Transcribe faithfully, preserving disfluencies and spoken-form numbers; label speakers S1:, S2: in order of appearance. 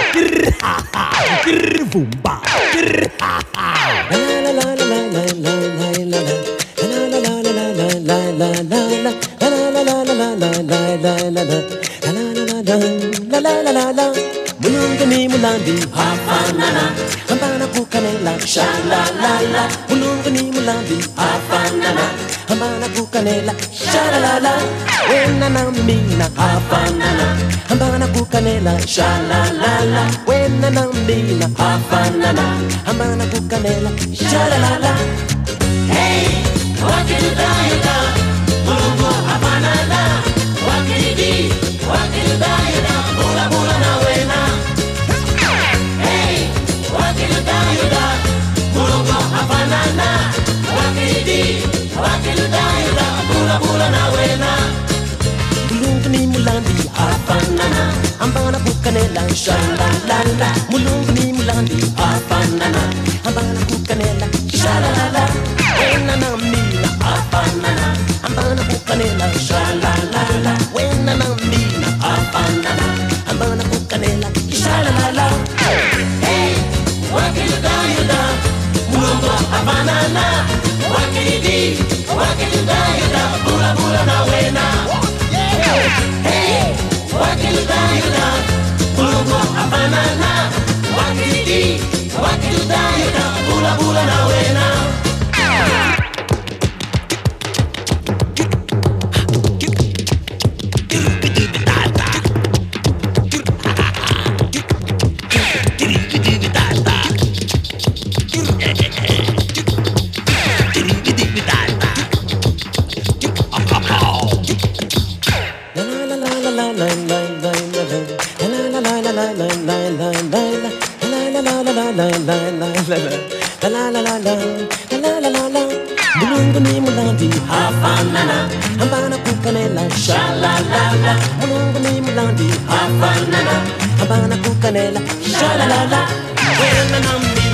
S1: grr ha ha, grr boom ba, grr ha ha. La la la la la la la la la. La la la la la la la la la. La la la la la la la la la la. La la la la la la la. Mulungu ni mulandi hafanana, hambana kukanela sha la la la. Mulungu ni mulandi hafanana, hambana kukanela sha la la la. Wena na mina hafanana, hambana kukanela sha la la la. Wena na mina hafanana, hambana kukanela sha la la la. Hey, wakidayada, mulungu hafanana, wakidi, wakidayada, bula bula na wena. Wakiludayuda, mulungu hafanana. Wakidi, wakiludayuda, bula bula na wena. Mulungu ni mulandi hafanana, ambana kukanela sha la la la. Mulungu ni mulandi hafanana, ambana kukanela sha la la la. Wena na mina hafanana, ambana kukanela sha la la la. Wena na mina hafanana, ambana kukanela sha la la la. Wakiludayuda, mulungu hafanana. Wakidi, wakiludayuda, bula bula na wena. Hey, wakiludayuda, mulungu hafanana. Wakidi, wakiludayuda, bula bula na wena. Mulungu ni mulandi hafanana, hambana kukanela sha la la la. Mulungu ni mulandi hafanana, hambana kukanela sha la la la. Wena na mi